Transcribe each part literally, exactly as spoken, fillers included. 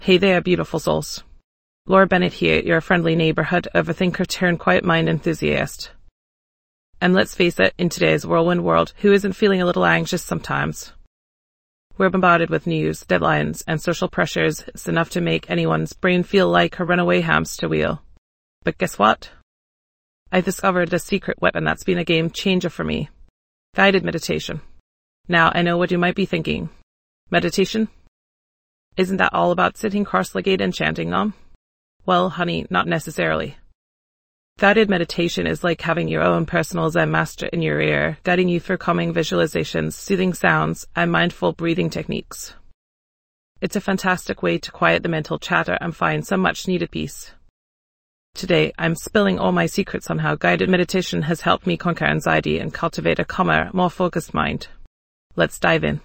Hey there, beautiful souls. Laura Bennett here, your friendly neighborhood overthinker turned quiet mind enthusiast. And let's face it, in today's whirlwind world, who isn't feeling a little anxious sometimes? We're bombarded with news, deadlines, and social pressures. It's enough to make anyone's brain feel like a runaway hamster wheel. But guess what? I've discovered a secret weapon that's been a game changer for me. Guided meditation. Now, I know what you might be thinking. Meditation? Isn't that all about sitting cross-legged and chanting Om? Well, honey, not necessarily. Guided meditation is like having your own personal Zen master in your ear, guiding you through calming visualizations, soothing sounds, and mindful breathing techniques. It's a fantastic way to quiet the mental chatter and find some much-needed peace. Today, I'm spilling all my secrets on how guided meditation has helped me conquer anxiety and cultivate a calmer, more focused mind. Let's dive in.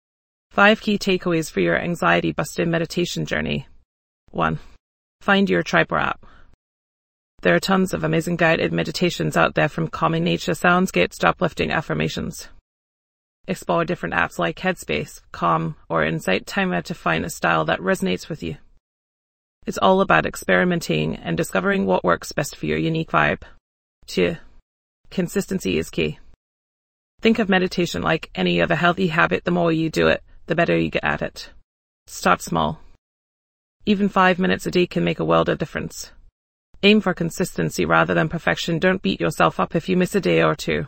Five key takeaways for your anxiety-busting meditation journey. One. Find your Triber app. There are tons of amazing guided meditations out there, from calming nature soundscapes to uplifting affirmations. Explore different apps like Headspace, Calm, or Insight Timer to find a style that resonates with you. It's all about experimenting and discovering what works best for your unique vibe. Two. Consistency is key. Think of meditation like any other healthy habit. The more you do it, the better you get at it. Start small. Even five minutes a day can make a world of difference. Aim for consistency rather than perfection. Don't beat yourself up if you miss a day or two.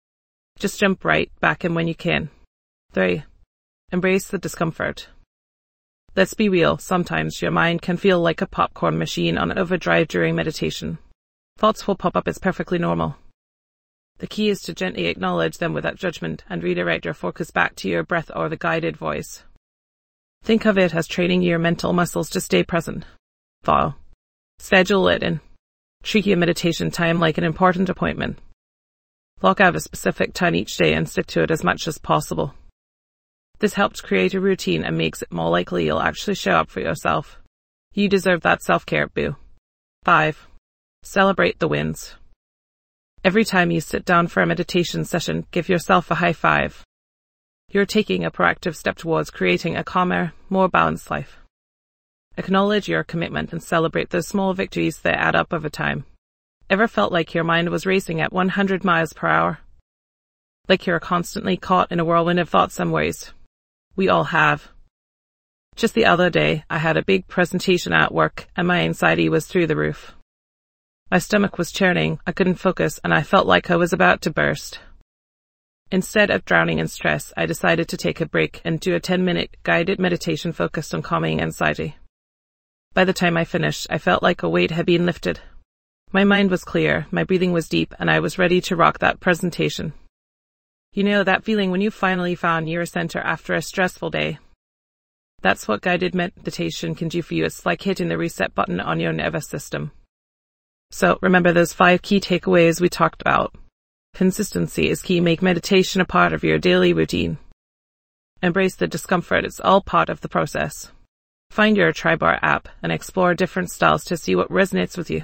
Just jump right back in when you can. Three. Embrace the discomfort. Let's be real, sometimes your mind can feel like a popcorn machine on overdrive during meditation. Thoughts will pop up. It's perfectly normal. The key is to gently acknowledge them without judgment and redirect your focus back to your breath or the guided voice. Think of it as training your mental muscles to stay present. Four. Schedule it in. Treat your meditation time like an important appointment. Block out a specific time each day and stick to it as much as possible. This helps create a routine and makes it more likely you'll actually show up for yourself. You deserve that self-care, boo. Five. Celebrate the wins. Every time you sit down for a meditation session, give yourself a high five. You're taking a proactive step towards creating a calmer, more balanced life. Acknowledge your commitment and celebrate those small victories that add up over time. Ever felt like your mind was racing at one hundred miles per hour? Like you're constantly caught in a whirlwind of thoughts some ways? We all have. Just the other day, I had a big presentation at work and my anxiety was through the roof. My stomach was churning, I couldn't focus, and I felt like I was about to burst. Instead of drowning in stress, I decided to take a break and do a ten-minute guided meditation focused on calming anxiety. By the time I finished, I felt like a weight had been lifted. My mind was clear, my breathing was deep, and I was ready to rock that presentation. You know that feeling when you finally found your center after a stressful day? That's what guided meditation can do for you. It's like hitting the reset button on your nervous system. So remember those five key takeaways we talked about. Consistency is key. Make meditation a part of your daily routine. Embrace the discomfort. It's all part of the process. Find your Triber app and explore different styles to see what resonates with you.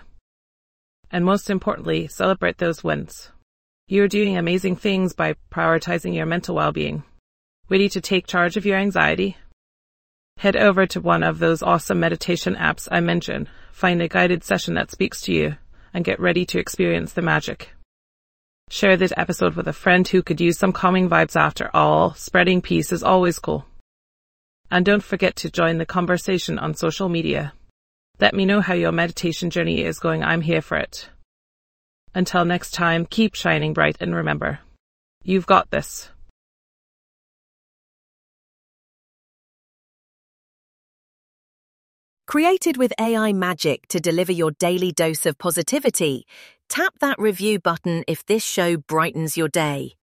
And most importantly, celebrate those wins. You're doing amazing things by prioritizing your mental well-being. Ready to take charge of your anxiety? Head over to one of those awesome meditation apps I mentioned, find a guided session that speaks to you, and get ready to experience the magic. Share this episode with a friend who could use some calming vibes. After all, spreading peace is always cool. And don't forget to join the conversation on social media. Let me know how your meditation journey is going. I'm here for it. Until next time, keep shining bright and remember, you've got this. Created with A I magic to deliver your daily dose of positivity, tap that review button if this show brightens your day.